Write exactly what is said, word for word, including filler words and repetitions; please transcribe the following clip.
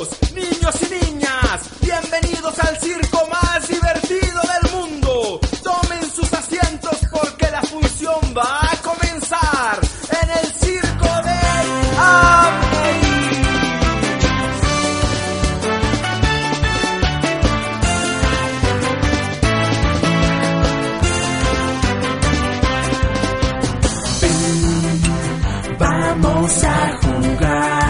Caballeros, niños y niñas, bienvenidos al circo más divertido del mundo. Tomen sus asientos porque la función va a comenzar en el circo de Amway. Vamos a jugar.